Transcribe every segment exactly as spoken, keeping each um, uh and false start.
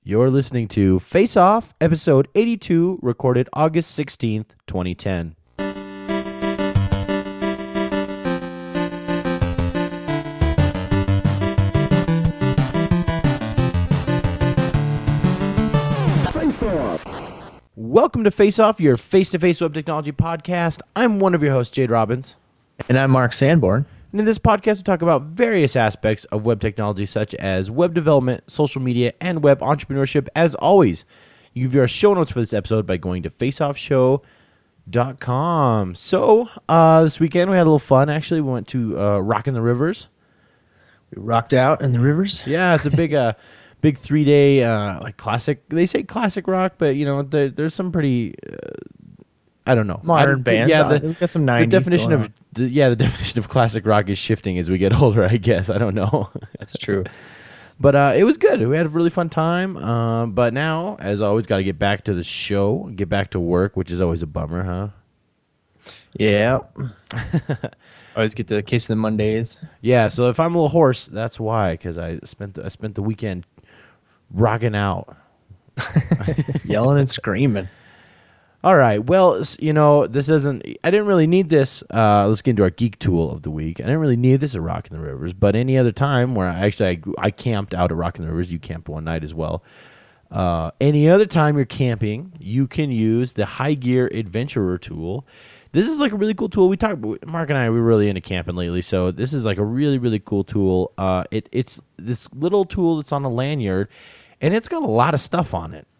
You're listening to Face Off, episode eighty-two, recorded August sixteenth, twenty ten. Welcome to Face Off, your face-to-face web technology podcast. I'm one of your hosts, Jade Robbins. And I'm Mark Sanborn. And in this podcast, we talk about various aspects of web technology, such as web development, social media, and web entrepreneurship. As always, you can view our show notes for this episode by going to face off show dot com. So, uh, this weekend we had a little fun. Actually, we went to uh, Rockin' the Rivers. We rocked out in the rivers. Yeah, it's a big, uh, big three-day uh, like classic. They say classic rock, but you know, there, there's some pretty. Uh, I don't know. Modern I, bands. Yeah, The, the, got some the nineties definition going of the, yeah, the definition of classic rock is shifting as we get older. I guess I don't know. That's true. But uh, it was good. We had a really fun time. Uh, but now, as always, got to get back to the show, get back to work, which is always a bummer, huh? Yeah. Always get the case of the Mondays. Yeah. So if I'm a little hoarse, that's why, because I spent the, I spent the weekend rocking out, Yelling and screaming. All right. Well, you know, this isn't. I didn't really need this. Uh, let's get into our geek tool of the week. I didn't really need this at Rockin' the Rivers, but any other time where I actually I, I camped out at Rockin' the Rivers, you camped one night as well. Uh, any other time you're camping, you can use the High Gear Adventurer tool. This is like a really cool tool. We talked. Mark and I, we're really into camping lately, so this is like a really really cool tool. Uh, it it's this little tool that's on a lanyard, and it's got a lot of stuff on it.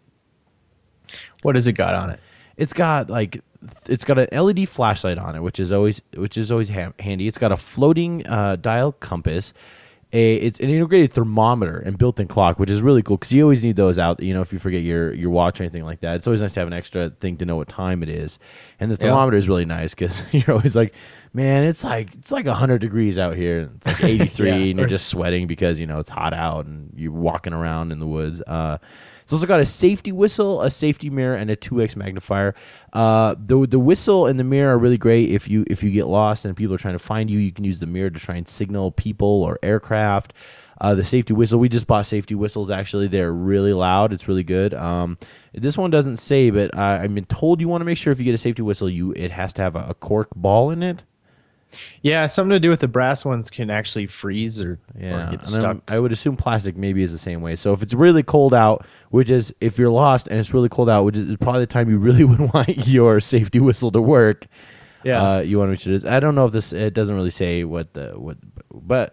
What has it got on it? It's got like it's got an L E D flashlight on it, which is always which is always ha- handy. It's got a floating uh, dial compass. A it's an integrated thermometer and built-in clock, which is really cool because you always need those out. You know, if you forget your your watch or anything like that, it's always nice to have an extra thing to know what time it is. And the thermometer yeah. is really nice because you're always like, man, it's like it's like one hundred degrees out here. It's like eighty-three, yeah, and you're just sweating because you know it's hot out and you're walking around in the woods. Uh, It's also got a safety whistle, a safety mirror, and a two X magnifier. Uh, the the whistle and the mirror are really great if you if you get lost and people are trying to find you. You can use the mirror to try and signal people or aircraft. Uh, the safety whistle, we just bought safety whistles. Actually, they're really loud. It's really good. Um, this one doesn't say, but uh, I've been told you want to make sure if you get a safety whistle, you it has to have a, a cork ball in it. Yeah, something to do with the brass ones can actually freeze or, yeah, or get stuck. I would assume plastic maybe is the same way. So if it's really cold out, which is if you're lost and it's really cold out, which is probably the time you really would want your safety whistle to work. Yeah, uh, you want to make sure it is. I don't know if this it doesn't really say what the what, but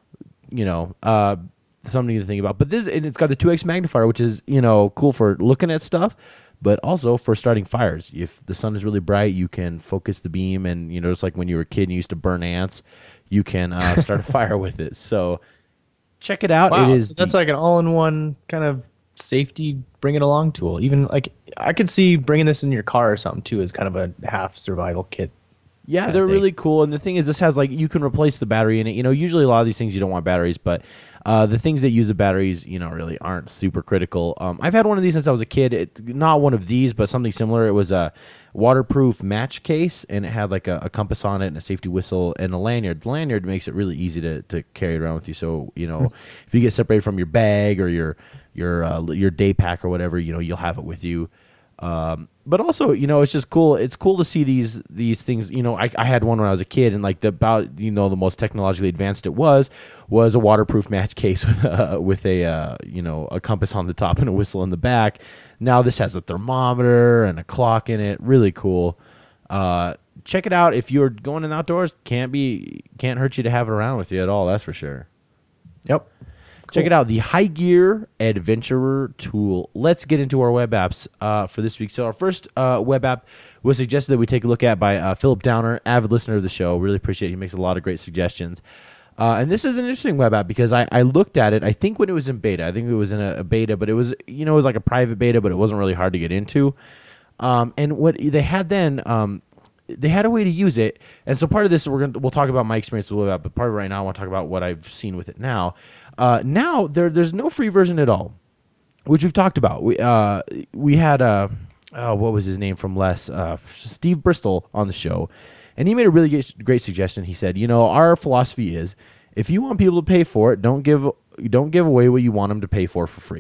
you know, uh, something to think about. But this and it's got the two X magnifier, which is you know cool for looking at stuff. But also for starting fires. If the sun is really bright, you can focus the beam, and you know, just like when you were a kid and you used to burn ants, you can uh, start a fire with it. So check it out. Wow, it is so that's the, like an all-in-one kind of safety bring it along tool. Even like I could see bringing this in your car or something too as kind of a half survival kit. Yeah, they're really cool. And the thing is, this has like you can replace the battery in it. You know, usually a lot of these things you don't want batteries, but uh, the things that use the batteries, you know, really aren't super critical. Um, I've had one of these since I was a kid. It, not one of these, but something similar. It was a waterproof match case, and it had like a, a compass on it and a safety whistle and a lanyard. The lanyard makes it really easy to, to carry it around with you. So you know, if you get separated from your bag or your your uh, your day pack or whatever, you know, you'll have it with you. Um, but also, you know, it's just cool. It's cool to see these these things. You know, I, I had one when I was a kid, and like the about you know the most technologically advanced it was was a waterproof match case with a, with a uh, you know a compass on the top and a whistle in the back. Now this has a thermometer and a clock in it. Really cool. Uh, check it out if you're going in the outdoors. Can't be can't hurt you to have it around with you at all. That's for sure. Yep. Check it out, the High Gear Adventurer tool. Let's get into our web apps uh, for this week. So our first uh, web app was suggested that we take a look at by uh, Philip Downer, avid listener of the show. Really appreciate it. He makes a lot of great suggestions. Uh, and this is an interesting web app because I, I looked at it, I think when it was in beta. I think it was in a, a beta, but it was, you know, it was like a private beta, but it wasn't really hard to get into. Um, and what they had then... Um, they had a way to use it, and so part of this we're gonna we'll talk about my experience with the web app, but part of it right now I want to talk about what I've seen with it now. Uh, now there there's no free version at all, which we've talked about. We uh we had uh oh, what was his name from Les uh, Steve Bristol on the show, and he made a really great, great suggestion. He said, you know, our philosophy is if you want people to pay for it, don't give don't give away what you want them to pay for for free.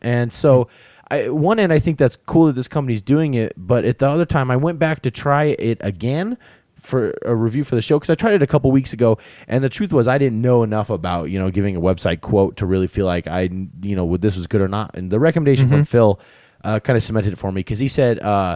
And so, I, one end, I think that's cool that this company's doing it, but at the other time, I went back to try it again for a review for the show because I tried it a couple weeks ago, and the truth was I didn't know enough about you know giving a website quote to really feel like I you know would this was good or not. And the recommendation mm-hmm. from Phil uh, kind of cemented it for me because he said uh,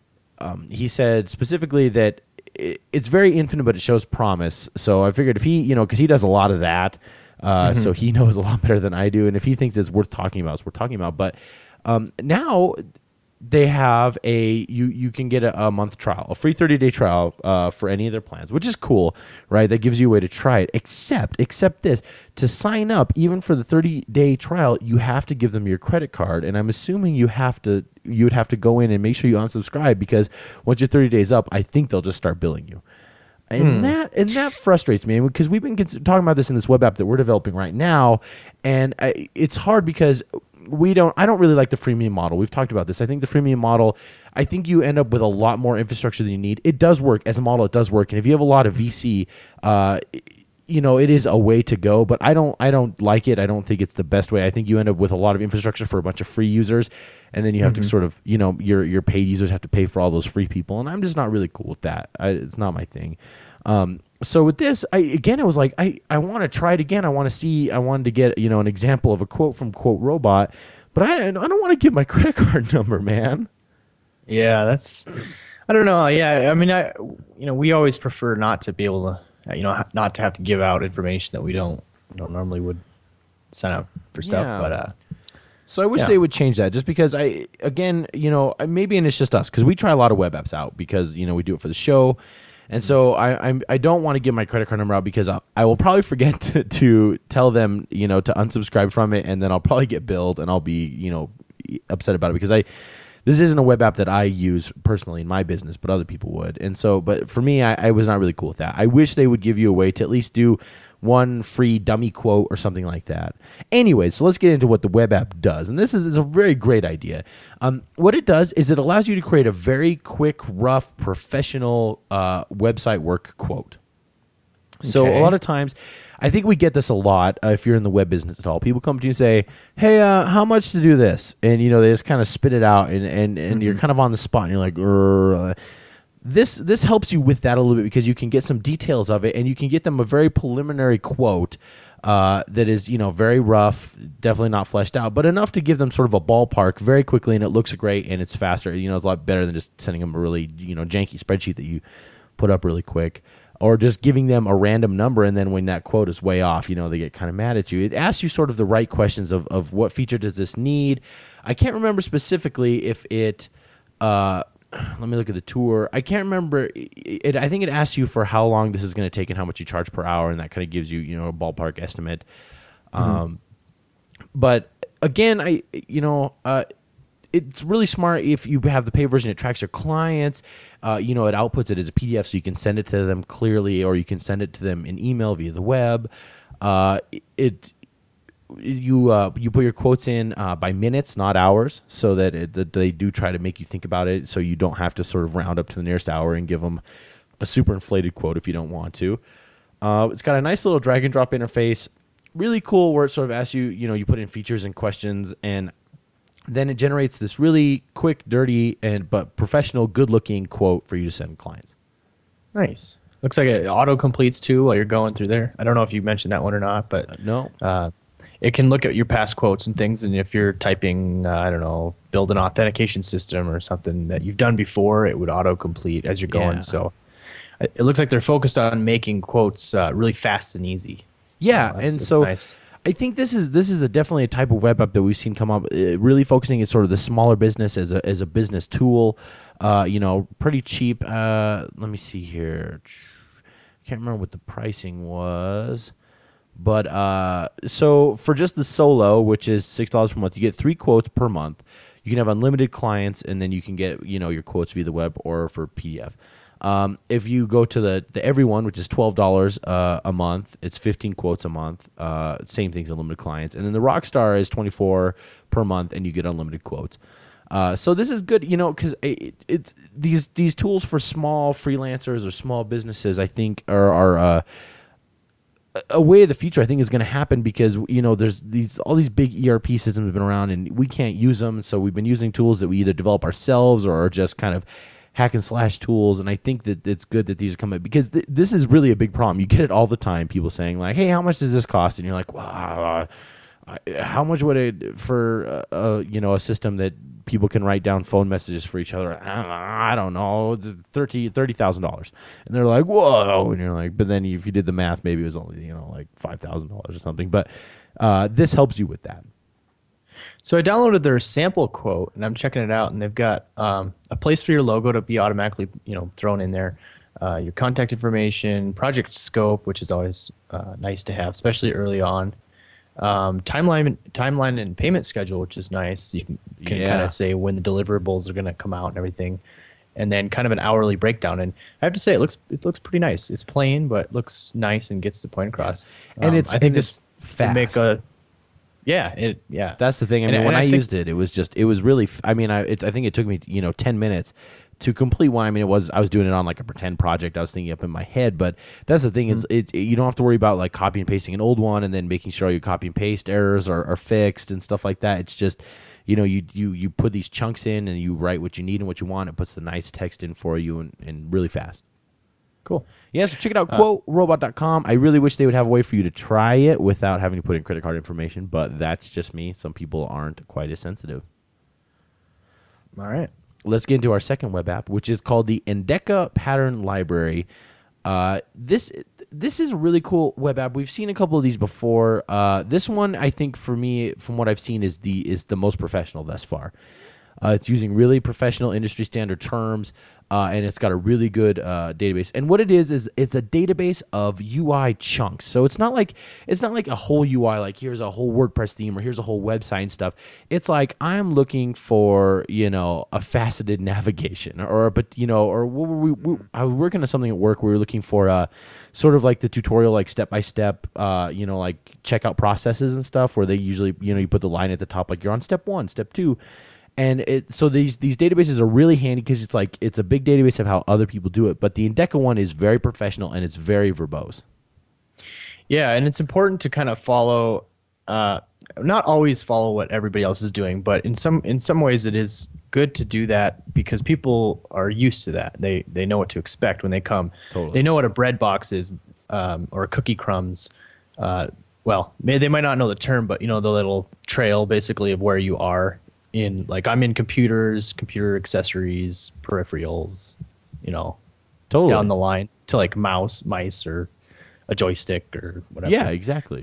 um, he said specifically that it, it's very infinite, but it shows promise. So I figured if he you know because he does a lot of that, uh, mm-hmm. so he knows a lot better than I do, and if he thinks it's worth talking about, it's worth talking about. But Um, now they have a you you can get a, a month trial, a free thirty day trial uh, for any of their plans, which is cool, right? That gives you a way to try it. Except except this, to sign up even for the thirty day trial, you have to give them your credit card, and I'm assuming you have to you would have to go in and make sure you unsubscribe because once your thirty days up, I think they'll just start billing you. And hmm. that and that frustrates me because we've been cons- talking about this in this web app that we're developing right now, and I, it's hard because we don't. I don't really like the freemium model. We've talked about this. I think the freemium model. I think you end up with a lot more infrastructure than you need. It does work as a model. It does work, and if you have a lot of V C, uh, you know, it is a way to go. But I don't. I don't like it. I don't think it's the best way. I think you end up with a lot of infrastructure for a bunch of free users, and then you have mm-hmm. to sort of, you know, your your paid users have to pay for all those free people, and I'm just not really cool with that. I, it's not my thing. Um, so with this, I again, it was like I, I want to try it again. I want to see. I wanted to get you know an example of a quote from Quote Robot, but I I don't want to give my credit card number, man. Yeah, that's. I don't know. Yeah, I mean, I you know we always prefer not to be able to you know not to have to give out information that we don't we don't normally would sign up for stuff, yeah. but. uh So I wish yeah. they would change that just because I, again, you know, maybe and it's just us because we try a lot of web apps out because, you know, we do it for the show. And so I I'm, I don't want to give my credit card number out because I'll, I will probably forget to, to tell them, you know, to unsubscribe from it. And then I'll probably get billed and I'll be, you know, upset about it because I, this isn't a web app that I use personally in my business, but other people would. And so, but for me, I, I was not really cool with that. I wish they would give you a way to at least do one free dummy quote or something like that. Anyway, so let's get into what the web app does. And this is, is a very great idea. Um, what it does is it allows you to create a very quick, rough, professional uh, website work quote. So okay. a lot of times, I think we get this a lot uh, if you're in the web business at all. People come to you and say, hey, uh, how much to do this? And, you know, they just kind of spit it out and, and, and mm-hmm. you're kind of on the spot and you're like, Urgh. This this helps you with that a little bit because you can get some details of it and you can get them a very preliminary quote uh, that is, you know, very rough, definitely not fleshed out, but enough to give them sort of a ballpark very quickly, and it looks great and it's faster. You know, it's a lot better than just sending them a really, you know, janky spreadsheet that you put up really quick, or just giving them a random number and then when that quote is way off, you know, they get kind of mad at you. It asks you sort of the right questions of, of what feature does this need. I can't remember specifically if it... Uh, Let me look at the tour. I can't remember. It, it, I think it asks you for how long this is going to take and how much you charge per hour, and that kind of gives you, you know, a ballpark estimate. Mm-hmm. Um, but again, I, you know, uh, it's really smart if you have the paid version. It tracks your clients. Uh, you know, it outputs it as a P D F, so you can send it to them clearly, or you can send it to them in email via the web. Uh, it. You uh, you put your quotes in uh, by minutes, not hours, so that, it, that they do try to make you think about it, so you don't have to sort of round up to the nearest hour and give them a super inflated quote if you don't want to. Uh, it's got a nice little drag and drop interface, really cool, where it sort of asks you, you know, you put in features and questions, and then it generates this really quick, dirty, and but professional, good-looking quote for you to send clients. Nice. Looks like it auto completes too while you're going through there. I don't know if you mentioned that one or not, but uh, no. Uh, It can look at your past quotes and things, and if you're typing, uh, I don't know, build an authentication system or something that you've done before, it would auto-complete as you're going. Yeah. So it looks like they're focused on making quotes uh, really fast and easy. Yeah, so that's, and that's so nice. I think this is this is a definitely a type of web app that we've seen come up, uh, really focusing on sort of the smaller business as a as a business tool. Uh, you know, pretty cheap. Uh, let me see here. I can't remember what the pricing was. But uh, so for just the solo, which is six dollars per month, you get three quotes per month. You can have unlimited clients, and then you can get, you know, your quotes via the web or for P D F. Um, if you go to the, the Everyone, which is twelve dollars uh, a month, it's fifteen quotes a month. Uh, same thing's unlimited clients. And then the Rockstar is twenty-four dollars per month, and you get unlimited quotes. Uh, so this is good, you know, because it, it's these these tools for small freelancers or small businesses, I think, are are uh, a way of the future, I think, is going to happen because, you know, there's these all these big E R P systems have been around and we can't use them. So we've been using tools that we either develop ourselves or are just kind of hack and slash tools. And I think that it's good that these are coming because th- this is really a big problem. You get it all the time. People saying like, hey, how much does this cost? And you're like, wow, uh, how much would it for, uh, uh, you know, a system that people can write down phone messages for each other? I don't know, thirty thousand dollars. And they're like, whoa. And you're like, but then if you did the math, maybe it was only, you know, like five thousand dollars or something. But uh, this helps you with that. So I downloaded their sample quote, and I'm checking it out, and they've got um, a place for your logo to be automatically, you know, thrown in there, uh, your contact information, project scope, which is always uh, nice to have, especially early on. Um, timeline, timeline, and payment schedule, which is nice. You can, can Yeah. kind of say when the deliverables are going to come out and everything, and then kind of an hourly breakdown. And I have to say, it looks it looks pretty nice. It's plain, but looks nice and gets the point across. And Um, it's I think and this it's fast. would make a yeah it yeah. That's the thing. I And- mean, and when I, I think- used it, it was just, it was really, f- I mean, I, it, I think it took me, you know, ten minutes to complete one. I mean, it was, I was doing it on like a pretend project I was thinking up in my head, but that's the thing is it, it- you don't have to worry about like copy and pasting an old one and then making sure all your copy and paste errors are, are fixed and stuff like that. It's just, you know, you, you, you put these chunks in and you write what you need and what you want. It puts the nice text in for you and, and really fast. Cool. Yeah, so check it out, quote robot dot com. I really wish they would have a way for you to try it without having to put in credit card information, but that's just me. Some people aren't quite as sensitive. All right. Let's get into our second web app, which is called the Endeca Pattern Library. Uh, this this is a really cool web app. We've seen a couple of these before. Uh, this one, I think, for me, from what I've seen, is the is the most professional thus far. Uh, it's using really professional industry standard terms, uh, and it's got a really good uh, database. And what it is is it's a database of U I chunks. So it's not like it's not like a whole U I, like here's a whole WordPress theme or here's a whole website and stuff. It's like I'm looking for, you know, a faceted navigation, or but you know, or what were we, we, I was working on something at work. We were looking for uh, sort of like the tutorial, like step by step, uh, you know, like checkout processes and stuff, where they usually, you know, you put the line at the top, like you're on step one, step two. And it, so these these databases are really handy because it's like it's a big database of how other people do it. But the Endeca one is very professional and it's very verbose. Yeah, and it's important to kind of follow, uh, not always follow what everybody else is doing, but in some in some ways it is good to do that because people are used to that. They they know what to expect when they come. Totally. They know what a bread box is, um, or cookie crumbs. Uh, well, may, they might not know the term, but you know the little trail basically of where you are. In like I'm in computers, computer accessories, peripherals, you know, Totally. down the line to like mouse, mice, or a joystick or whatever. Yeah, exactly.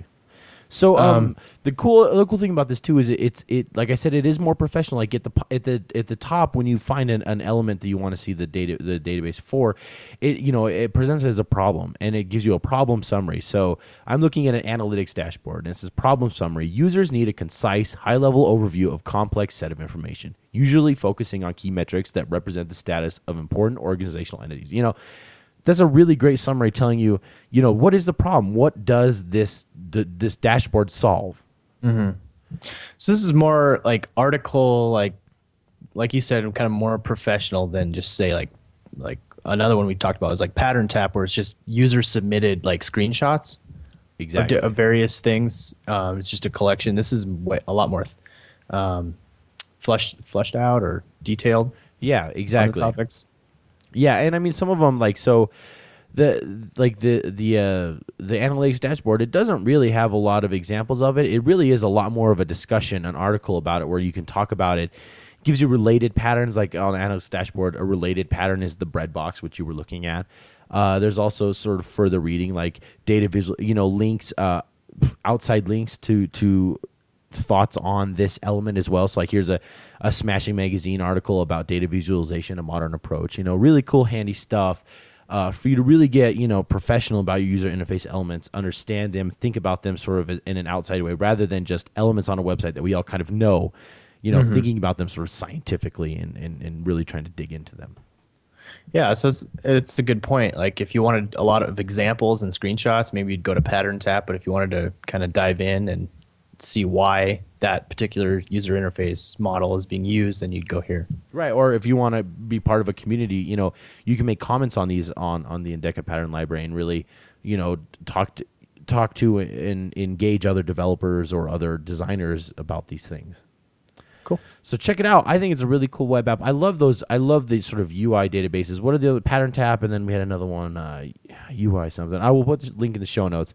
So um, Um, the cool the cool thing about this too is it, it's it like I said, it is more professional. Like at the at the at the top, when you find an, an element that you want to see the data the database for, it you know it presents it as a problem and it gives you a problem summary. So I'm looking at an analytics dashboard and it says problem summary. Users need a concise, high level overview of complex set of information, usually focusing on key metrics that represent the status of important organizational entities. You know. That's a really great summary telling you, you know, what is the problem? What does this d- this dashboard solve? So this is more like article, like like you said, kind of more professional than just say like like another one we talked about is like Pattern Tap, where it's just user submitted like screenshots Exactly. of, of various things. Um, it's just a collection. This is way, a lot more um, fleshed fleshed out or detailed Yeah, on the exactly. topics. Yeah, and I mean some of them like so the like the the uh, the analytics dashboard, it doesn't really have a lot of examples of it. It really is a lot more of a discussion, an article about it where you can talk about it. It gives you related patterns, like on the analytics dashboard, a related pattern is the bread box, which you were looking at. Uh, there's also sort of further reading, like data visual, you know, links, uh, outside links to to thoughts on this element as well. So like here's a, a Smashing Magazine article about data visualization, a modern approach, you know, really cool, handy stuff uh, for you to really get, you know, professional about your user interface elements, understand them, think about them sort of in an outside way rather than just elements on a website that we all kind of know, you know, mm-hmm. thinking about them sort of scientifically and, and, and really trying to dig into them. Yeah, so it's, it's a good point. Like if you wanted a lot of examples and screenshots, maybe you'd go to Pattern Tap, but if you wanted to kind of dive in and see why that particular user interface model is being used, and you'd go here. Right, or if you want to be part of a community, you know, you can make comments on these on, on the Endeca Pattern Library and really, you know, talk to talk to and engage other developers or other designers about these things. Cool. So check it out. I think it's a really cool web app. I love those. I love these sort of U I databases. What are the other? Pattern Tap, and then we had another one, uh, U I something. I will put the link in the show notes.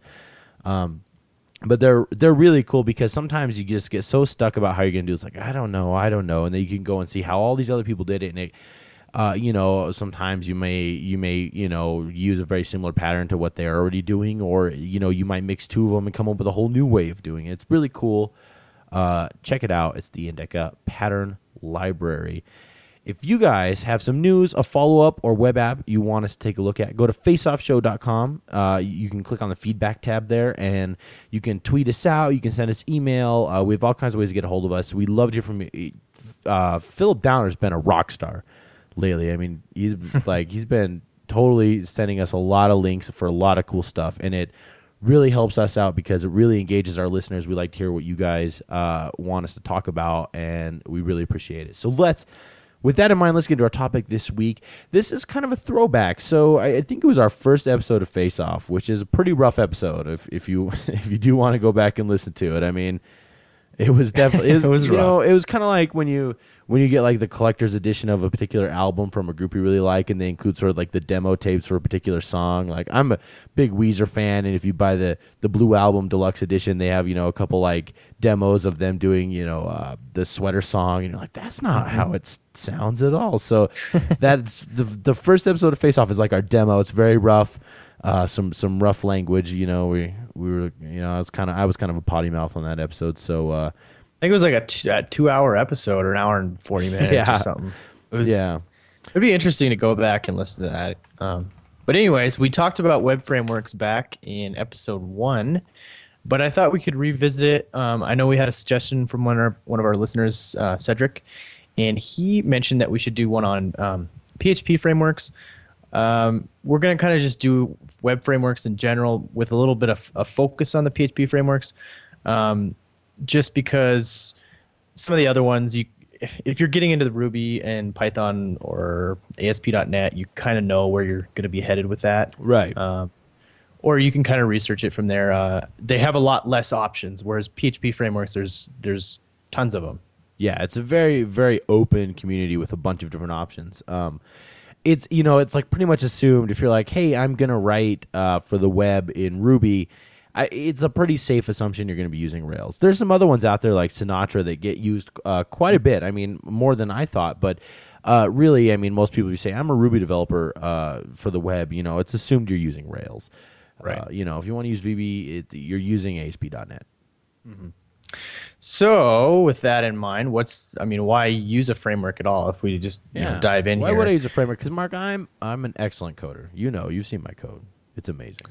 Um, but they're they're really cool because sometimes you just get so stuck about how you're gonna do. It's like I don't know, I don't know, and then you can go and see how all these other people did it, and it. Uh, you know, sometimes you may you may you know use a very similar pattern to what they're already doing, or you know you might mix two of them and come up with a whole new way of doing it. It's really cool. Uh, check it out. It's the Indeka Pattern Library. If you guys have some news, a follow-up, or web app you want us to take a look at, go to face off show dot com. Uh, you can click on the feedback tab there, and you can tweet us out. You can send us email. Uh, we have all kinds of ways to get a hold of us. We love to hear from you. Uh, Philip Downer's been a rock star lately. I mean, he's like he's been totally sending us a lot of links for a lot of cool stuff, and it really helps us out because it really engages our listeners. We like to hear what you guys uh, want us to talk about, and we really appreciate it. So let's, with that in mind, let's get to our topic this week. This is kind of a throwback. So I, I think it was our first episode of Face Off, which is a pretty rough episode. If if you if you do want to go back and listen to it, I mean, it was definitely it was, it was you rough. know it was kind of like when you. When you get like the collector's edition of a particular album from a group you really like, and they include sort of like the demo tapes for a particular song. Like I'm a big Weezer fan, and if you buy the the Blue Album Deluxe Edition, they have you know a couple like demos of them doing you know uh, the Sweater song, and you're like, that's not mm-hmm. how it sounds at all. So that's the the first episode of Face Off is like our demo. It's very rough, uh, some some rough language. You know, we we were you know I was kind of I was kind of a potty mouth on that episode, so. Uh, I think it was like a, t- a two-hour episode or an hour and forty minutes yeah. or something. It was, yeah. It'd be interesting to go back and listen to that. Um, but anyways, we talked about web frameworks back in episode one, but I thought we could revisit it. Um, I know we had a suggestion from one of our, one of our listeners, uh, Cedric, and he mentioned that we should do one on um, P H P frameworks. Um, we're going to kind of just do web frameworks in general with a little bit of a focus on the P H P frameworks. Um, just because some of the other ones, you if, if you're getting into the Ruby and Python or A S P dot net, you kind of know where you're going to be headed with that. Right. Um, or you can kind of research it from there. Uh, they have a lot less options, whereas P H P frameworks, there's there's tons of them. Yeah, it's a very, very open community with a bunch of different options. Um, it's, you know, it's like pretty much assumed if you're like, hey, I'm going to write uh, for the web in Ruby, I, it's a pretty safe assumption you're going to be using Rails. There's some other ones out there like Sinatra that get used uh, quite a bit. I mean, more than I thought. But uh, really, I mean, most people who say, I'm a Ruby developer uh, for the web, you know, it's assumed you're using Rails. Right. Uh, you know, if you want to use V B, it, you're using A S P dot net. Mm-hmm. So with that in mind, what's, I mean, why use a framework at all if we just you yeah. know, dive in why here? Why would I use a framework? Because, Mark, I'm, I'm an excellent coder. You know, you've seen my code. It's amazing.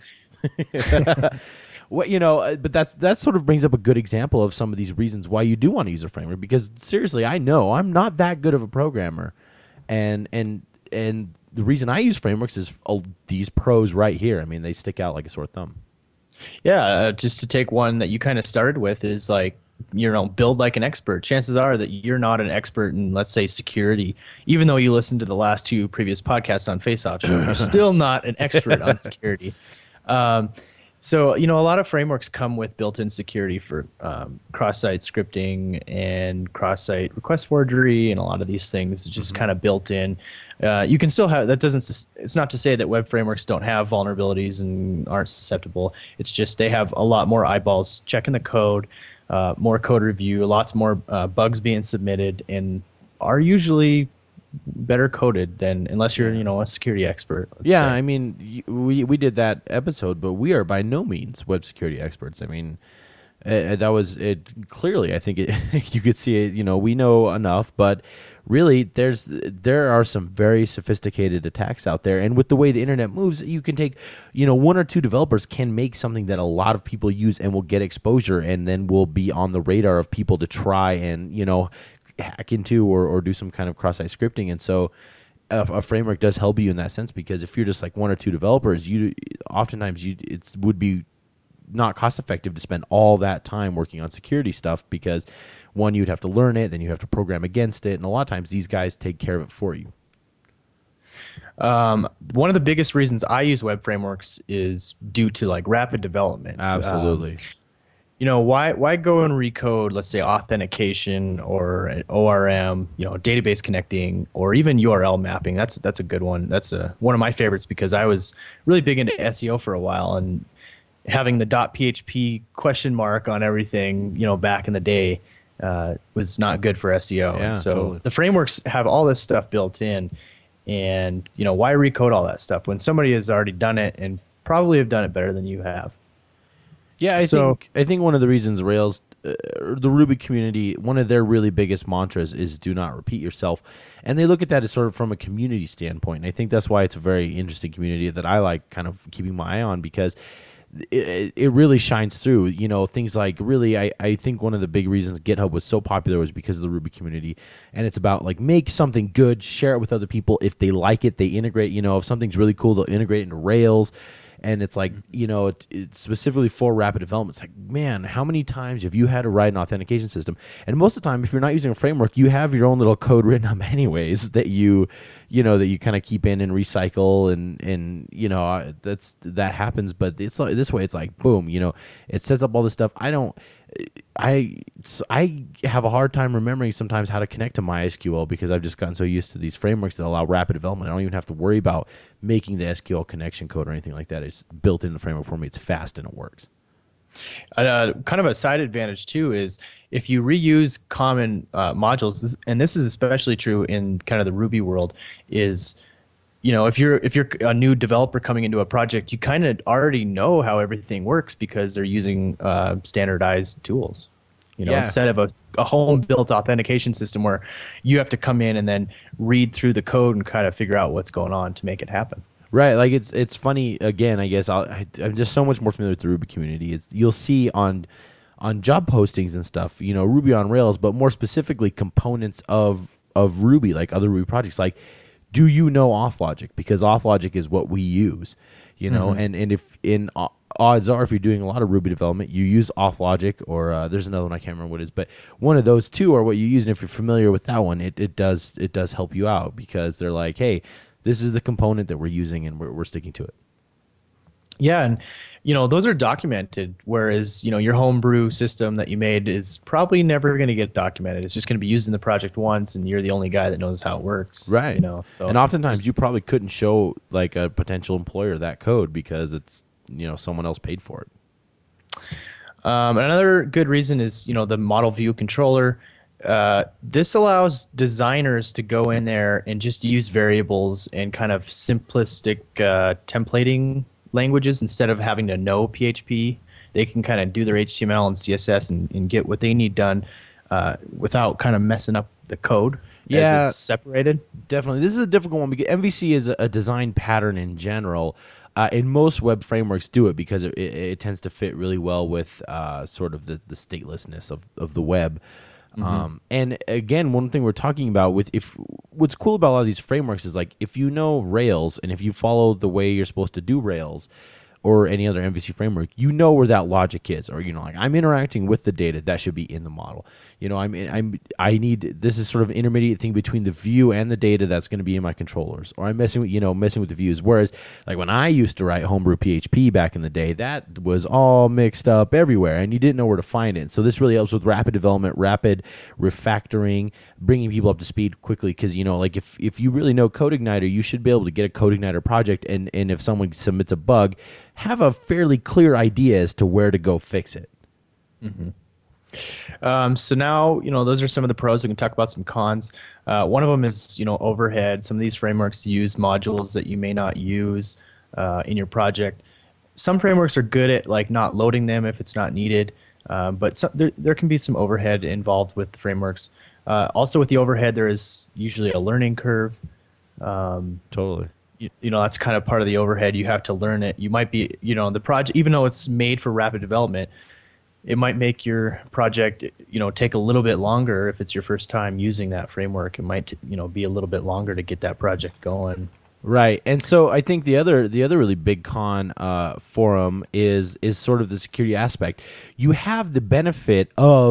What you know, but that's that sort of brings up a good example of some of these reasons why you do want to use a framework. Because seriously, I know I'm not that good of a programmer, and and and the reason I use frameworks is oh, these pros right here. I mean, they stick out like a sore thumb. Yeah, uh, just to take one that you kind of started with is like, you know, build like an expert. Chances are that you're not an expert in, let's say, security. Even though you listened to the last two previous podcasts on Face Off Show, you're still not an expert on security. Um, so, you know, a lot of frameworks come with built-in security for um, cross-site scripting and cross-site request forgery and a lot of these things just mm-hmm. kind of built in. Uh, you can still have, that doesn't, it's not to say that web frameworks don't have vulnerabilities and aren't susceptible. It's just they have a lot more eyeballs checking the code, uh, more code review, lots more uh, bugs being submitted, and are usually better coded than, unless you're, you know, a security expert. Yeah, say. I mean, we we did that episode, but we are by no means web security experts. I mean, uh, that was it. Clearly, I think it, you could see it. You know, we know enough, but really, there's there are some very sophisticated attacks out there, and with the way the internet moves, you can take, you know, one or two developers can make something that a lot of people use and will get exposure, and then will be on the radar of people to try and, you know, hack into or, or do some kind of cross-site scripting. And so a, a framework does help you in that sense, because if you're just like one or two developers, you oftentimes you it would be not cost effective to spend all that time working on security stuff, because one, you'd have to learn it, then you have to program against it, and a lot of times these guys take care of it for you. Um, one of the biggest reasons I use web frameworks is due to like rapid development. Absolutely. Um, you know, why why go and recode, let's say, authentication or an O R M, you know, database connecting, or even U R L mapping? That's that's a good one. That's a one of my favorites because I was really big into S E O for a while, and having the .php question mark on everything, you know, back in the day, uh, was not good for S E O. Yeah, and so totally. the frameworks have all this stuff built in, and you know, why recode all that stuff when somebody has already done it and probably have done it better than you have? Yeah, I So- think I think one of the reasons Rails, uh, the Ruby community, one of their really biggest mantras is do not repeat yourself, and they look at that as sort of from a community standpoint. And I think that's why it's a very interesting community that I like kind of keeping my eye on because it, it really shines through. You know, things like really, I, I think one of the big reasons GitHub was so popular was because of the Ruby community, and it's about like make something good, share it with other people. If they like it, they integrate. You know, if something's really cool, they'll integrate into Rails. And it's like, you know, it, it's specifically for rapid development. It's like, man, how many times have you had to write an authentication system? And most of the time, if you're not using a framework, you have your own little code written up anyways that you, you know, that you kind of keep in and recycle and, and you know, uh, that's that happens. But it's like this way, it's like, boom, you know, it sets up all this stuff. I don't, I, I have a hard time remembering sometimes how to connect to MySQL because I've just gotten so used to these frameworks that allow rapid development. I don't even have to worry about making the S Q L connection code or anything like that. It's built into the framework for me. It's fast and it works. Uh, kind of a side advantage too is if you reuse common uh, modules, this- and this is especially true in kind of the Ruby world, is you know if you're if you're a new developer coming into a project, you kind of already know how everything works because they're using uh, standardized tools. You know, Yeah. instead of a, a home-built authentication system where you have to come in and then read through the code and kind of figure out what's going on to make it happen. Right, like it's it's funny again. I guess I'll, I, I'm just so much more familiar with the Ruby community. It's you'll see on on job postings and stuff, you know, Ruby on Rails, but more specifically components of of Ruby, like other Ruby projects. Like, do you know AuthLogic? Because AuthLogic is what we use, you know. Mm-hmm. And and if in uh, odds are, if you're doing a lot of Ruby development, you use AuthLogic, or uh, there's another one I can't remember what it is, but one of those two are what you use. And if you're familiar with that one, it it does it does help you out because they're like, hey, this is the component that we're using and we're, we're sticking to it. Yeah, and you know those are documented, whereas you know your homebrew system that you made is probably never going to get documented. It's just going to be used in the project once, and you're the only guy that knows how it works. Right. You know, so and oftentimes you probably couldn't show like a potential employer that code because it's, you know, someone else paid for it. Um, another good reason is you know the model view controller. Uh, this allows designers to go in there and just use variables and kind of simplistic uh, templating languages instead of having to know P H P. They can kind of do their H T M L and C S S and, and get what they need done uh, without kind of messing up the code. Yeah. As it's separated. Definitely. This is a difficult one because M V C is a, a design pattern in general. Uh, and most web frameworks do it because it, it, it tends to fit really well with uh, sort of the, the statelessness of, of the web. Mm-hmm. Um, and again, one thing we're talking about with if what's cool about a lot of these frameworks is like if you know Rails and if you follow the way you're supposed to do Rails or any other M V C framework, you know where that logic is, or you know, like I'm interacting with the data that should be in the model. You know, I'm I'm I need this is sort of an intermediate thing between the view and the data that's going to be in my controllers, or I'm messing with you know messing with the views. Whereas like when I used to write homebrew P H P back in the day, that was all mixed up everywhere, and you didn't know where to find it. So this really helps with rapid development, rapid refactoring, bringing people up to speed quickly. Because you know, like if if you really know CodeIgniter, you should be able to get a CodeIgniter project, and and if someone submits a bug, have a fairly clear idea as to where to go fix it. Mm-hmm. Um, so now, you know, those are some of the pros. We can talk about some cons. Uh, one of them is, you know, overhead. Some of these frameworks use modules that you may not use uh, in your project. Some frameworks are good at like not loading them if it's not needed, uh, but some, there, there can be some overhead involved with the frameworks. Uh, also with the overhead, there is usually a learning curve. Um, Totally. You, you know, that's kind of part of the overhead. You have to learn it. You might be, you know, the project, even though it's made for rapid development, it might make your project, you know, take a little bit longer if it's your first time using that framework. It might, you know, be a little bit longer to get that project going. Right, and so I think the other the other really big con uh, for them is is sort of the security aspect. You have the benefit of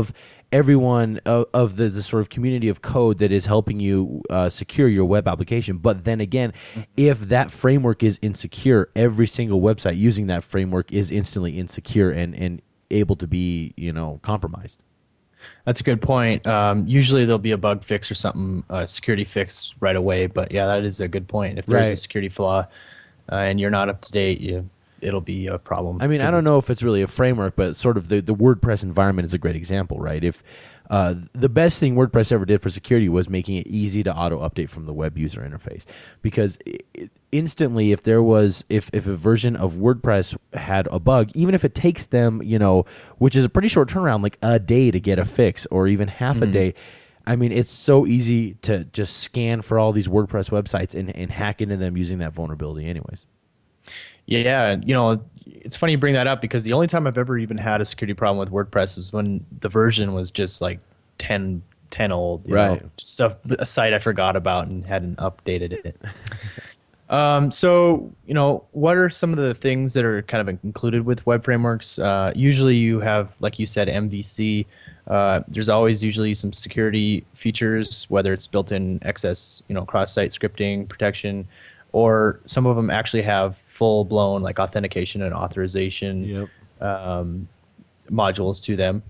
everyone of, of the, the sort of community of code that is helping you uh, secure your web application. But then again, if that framework is insecure, every single website using that framework is instantly insecure and, and able to be, you know, compromised. That's a good point. Um, usually there'll be a bug fix or something, a security fix right away. But yeah, that is a good point. If there's Right. a security flaw uh, and you're not up to date, you, it'll be a problem. I mean, I don't know if it's really a framework, but sort of the, the WordPress environment is a great example, right? If uh, the best thing WordPress ever did for security was making it easy to auto update from the web user interface, because it, instantly, if there was if if a version of WordPress had a bug, even if it takes them, you know, which is a pretty short turnaround, like a day to get a fix, or even half mm-hmm. a day. I mean, it's so easy to just scan for all these WordPress websites and, and hack into them using that vulnerability, anyways. Yeah, you know, it's funny you bring that up, because the only time I've ever even had a security problem with WordPress is when the version was just like ten, ten old. You right. know, just stuff, a site I forgot about and hadn't updated it. um, so, you know, what are some of the things that are kind of included with web frameworks? Uh, usually you have, like you said, M V C. Uh, there's always usually some security features, whether it's built-in excess, you know, cross-site scripting protection, or some of them actually have full-blown like authentication and authorization yep. um, modules to them.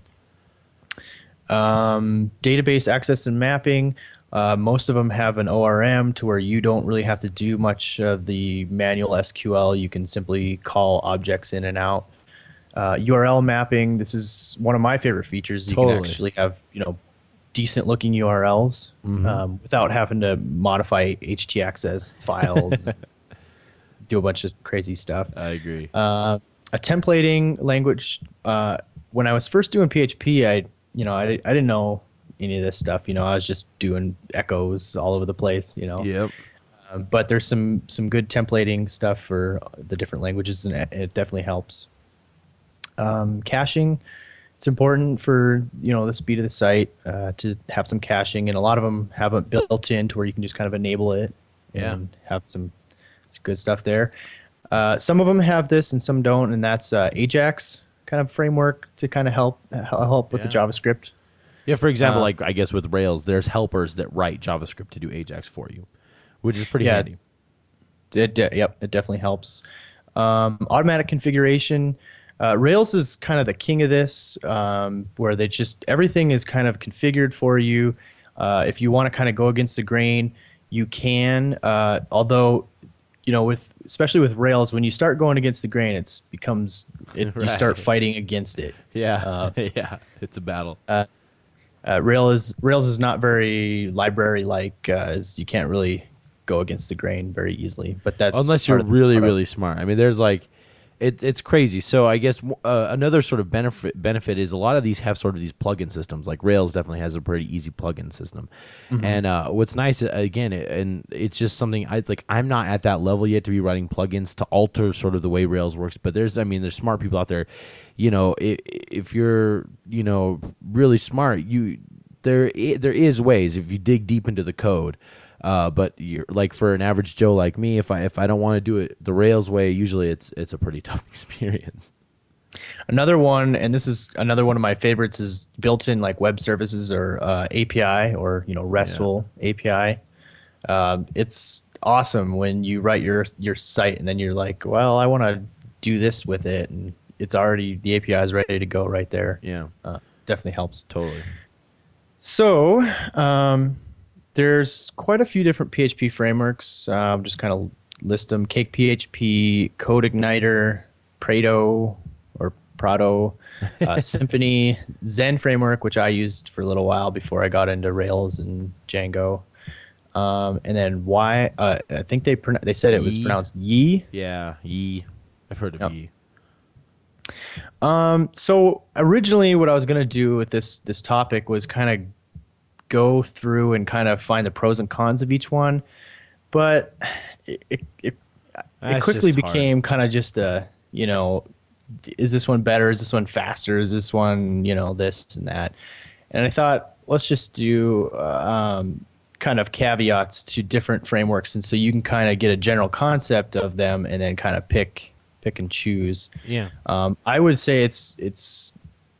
Um, database access and mapping. Uh, most of them have an O R M to where you don't really have to do much of the manual S Q L. You can simply call objects in and out. Uh, U R L mapping. This is one of my favorite features. You totally. can actually have, you know, decent looking U R Ls mm-hmm. um, without having to modify H T X S files, do a bunch of crazy stuff. I agree. Uh, a templating language. Uh, when I was first doing P H P, I you know I, I didn't know any of this stuff. You know, I was just doing echoes all over the place. You know. Yep. Um, but there's some some good templating stuff for the different languages, and it, it definitely helps. Um, caching. It's important for, you know, the speed of the site uh, to have some caching, and a lot of them have it built in to where you can just kind of enable it yeah. and have some, some good stuff there. Uh, some of them have this and some don't, and that's uh, Ajax kind of framework to kind of help help with yeah. the JavaScript. Yeah, for example, uh, like I guess with Rails, there's helpers that write JavaScript to do Ajax for you, which is pretty yeah, handy. It, it, yep, it definitely helps. Um, automatic configuration. Uh, Rails is kind of the king of this, um, where they just everything is kind of configured for you. Uh, if you want to kind of go against the grain, you can. Uh, although, you know, with especially with Rails, when you start going against the grain, it's becomes it, right. you start fighting against it. Yeah, uh, yeah, it's a battle. Uh, uh, Rails Rails is not very library like, uh, as you can't really go against the grain very easily. But that's unless you're really really smart. I mean, there's like. It, it's crazy. So I guess uh, another sort of benefit benefit is a lot of these have sort of these plugin systems. Like Rails definitely has a pretty easy plugin system. Mm-hmm. And uh, what's nice, again, it, and it's just something, I, it's like I'm not at that level yet to be writing plugins to alter sort of the way Rails works. But there's, I mean, there's smart people out there. You know, if, if you're, you know, really smart, you there there is ways if you dig deep into the code. Uh, but you're, like for an average Joe like me, if I if I don't want to do it the Rails way, usually it's it's a pretty tough experience. Another one, and this is another one of my favorites, is built-in like web services or uh, A P I or you know RESTful yeah. A P I. Um, it's awesome when you write your your site and then you're like, well, I want to do this with it, and it's already the A P I is ready to go right there. Yeah, uh, definitely helps. Totally. So. Um, There's quite a few different P H P frameworks. Um, just kind of list them: Cake P H P, CodeIgniter, Prado or Prado, uh, Symfony, Zen framework, which I used for a little while before I got into Rails and Django, um, and then Y. Uh, I think they pro- they said it was Yi. pronounced Yi. Yeah, Yi. I've heard of yep. Yi. Um, so originally, what I was gonna do with this this topic was kind of go through and kind of find the pros and cons of each one, but it it, it, it quickly became kind of just a, you know, is this one better? Is this one faster? Is this one, you know, this and that? And I thought, let's just do um, kind of caveats to different frameworks, and so you can kind of get a general concept of them, and then kind of pick pick and choose. Yeah. Um, I would say it's it's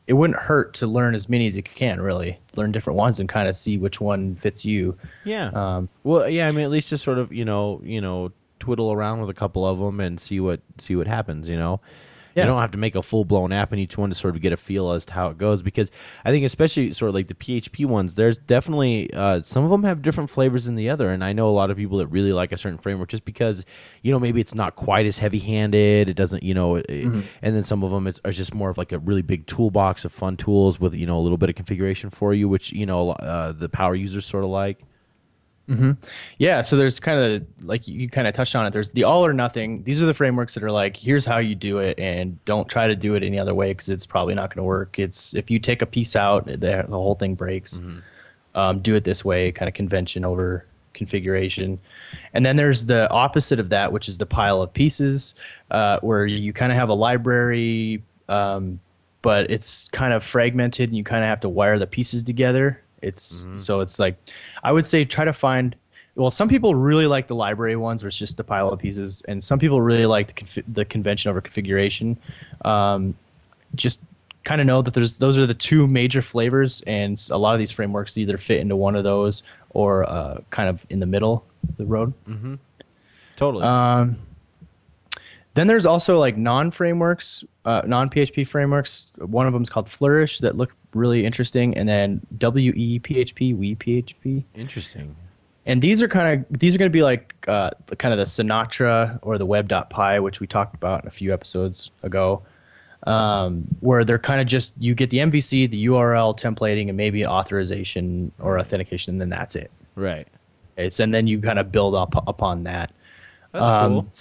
it wouldn't hurt to learn as many as you can. Really learn different ones and kind of see which one fits you. Yeah. Um, well, yeah. I mean, at least just sort of you know you know twiddle around with a couple of them and see what see what happens. You know. Yeah. You don't have to make a full-blown app in each one to sort of get a feel as to how it goes, because I think especially sort of like the P H P ones, there's definitely uh, some of them have different flavors than the other, and I know a lot of people that really like a certain framework just because, you know, maybe it's not quite as heavy-handed, it doesn't, you know, it, mm-hmm. and then some of them are just more of like a really big toolbox of fun tools with, you know, a little bit of configuration for you, which, you know, uh, the power users sort of like. Mm-hmm. Yeah, so there's kind of like you kind of touched on it. There's the all or nothing. These are the frameworks that are like, here's how you do it, and don't try to do it any other way because it's probably not going to work. It's if you take a piece out, the, the whole thing breaks. Mm-hmm. Um, do it this way, kind of convention over configuration. And then there's the opposite of that, which is the pile of pieces, uh, where you kind of have a library, um, but it's kind of fragmented, and you kind of have to wire the pieces together. It's mm-hmm. so it's like, I would say try to find, well, some people really like the library ones where it's just a pile of pieces, and some people really like the, conf- the convention over configuration. Um, just kind of know that there's those are the two major flavors, and a lot of these frameworks either fit into one of those or uh, kind of in the middle of the road. Mm-hmm. Totally. Um, Then there's also like non-frameworks, uh, non-P H P frameworks. One of them is called Flourish that look really interesting, and then W E P H P, We P H P. Interesting. And these are kind of these are going to be like uh, the, kind of the Sinatra or the Web.py, which we talked about in a few episodes ago, um, where they're kind of just you get the M V C, the U R L templating, and maybe authorization or authentication, and then that's it. Right. It's and then you kind of build up upon that. That's um, cool.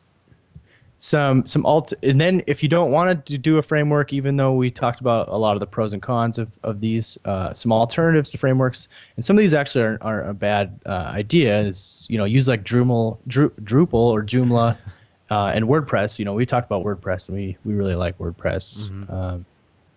Some some alt, and then if you don't want to do a framework, even though we talked about a lot of the pros and cons of of these, uh, some alternatives to frameworks, and some of these actually aren't, aren't a bad uh, idea. Is you know use like Drupal, Dru, Drupal or Joomla, uh, and WordPress. You know we talked about WordPress, and we we really like WordPress. Mm-hmm. Um,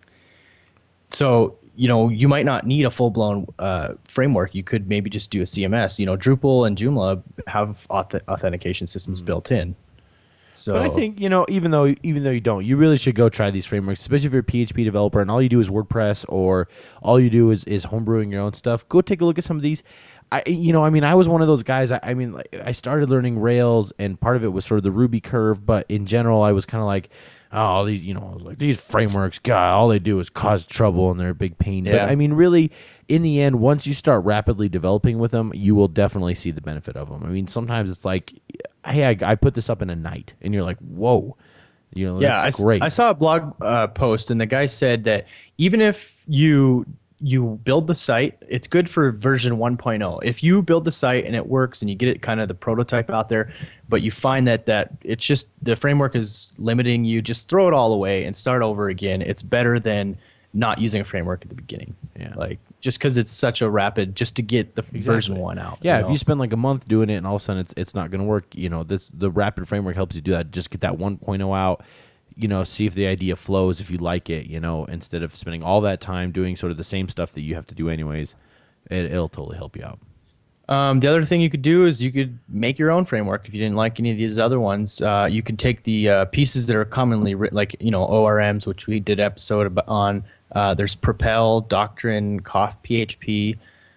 so you know you might not need a full blown uh, framework. You could maybe just do a C M S. You know Drupal and Joomla have auth- authentication systems mm-hmm. built in. So, but I think, you know, even though even though you don't, you really should go try these frameworks, especially if you're a P H P developer and all you do is WordPress or all you do is, is homebrewing your own stuff. Go take a look at some of these. I, you know, I mean, I was one of those guys. I, I mean, like, I started learning Rails, and part of it was sort of the Ruby curve. But in general, I was kind of like, oh, these, you know, like these frameworks, God, all they do is cause trouble, and they're a big pain. Yeah. But I mean, really, in the end, once you start rapidly developing with them, you will definitely see the benefit of them. I mean, sometimes it's like, hey, I, I put this up in a night, and you're like, whoa, you know, yeah, that's I, great. I saw a blog uh, post, and the guy said that even if you you build the site, it's good for version one point oh. If you build the site and it works and you get it kind of the prototype out there, but you find that that it's just the framework is limiting you, just throw it all away and start over again. It's better than not using a framework at the beginning. Yeah. Like just because it's such a rapid, just to get the exactly. version one out. Yeah, you know? If you spend like a month doing it and all of a sudden it's it's not going to work, you know, this the rapid framework helps you do that. Just get that one point oh out. You know, see if the idea flows, if you like it, you know, instead of spending all that time doing sort of the same stuff that you have to do anyways, it, it'll totally help you out. Um, the other thing you could do is you could make your own framework if you didn't like any of these other ones. Uh, you could take the uh, pieces that are commonly written, like, you know, O R Ms, which we did an episode on. Uh, there's Propel, Doctrine, Cough P H P,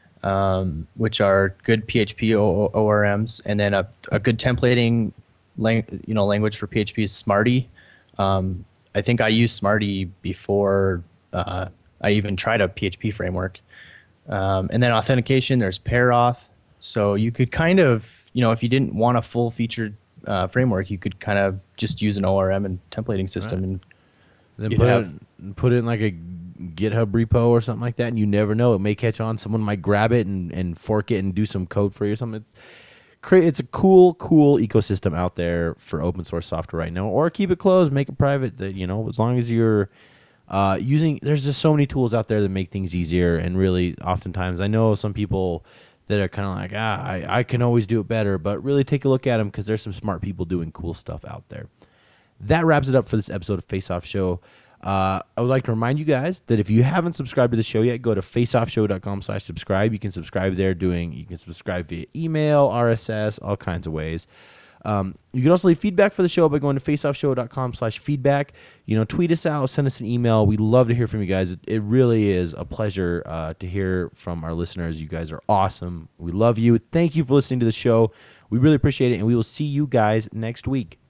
um, which are good P H P o- ORMs. And then a, a good templating lang- you know, language for P H P is Smarty. Um, I think I used Smarty before uh, I even tried a P H P framework. Um, and then authentication, there's Parauth. So you could kind of, you know, if you didn't want a full-featured uh, framework, you could kind of just use an O R M and templating system. Right. And then put, have, it, put it in like a GitHub repo or something like that, and you never know. It may catch on. Someone might grab it and, and fork it and do some code for you or something. It's It's a cool, cool ecosystem out there for open source software right now. Or keep it closed, make it private. That you know, as long as you're uh, using, there's just so many tools out there that make things easier. And really, oftentimes, I know some people that are kind of like, ah, I, I can always do it better. But really, take a look at them because there's some smart people doing cool stuff out there. That wraps it up for this episode of Face Off Show. Uh, I would like to remind you guys that if you haven't subscribed to the show yet, go to faceoffshow.com slash subscribe. You can subscribe there doing, you can subscribe via email, R S S, all kinds of ways. Um, you can also leave feedback for the show by going to faceoffshow.com slash feedback. You know, tweet us out, send us an email. We'd love to hear from you guys. It, it really is a pleasure uh, to hear from our listeners. You guys are awesome. We love you. Thank you for listening to the show. We really appreciate it, and we will see you guys next week.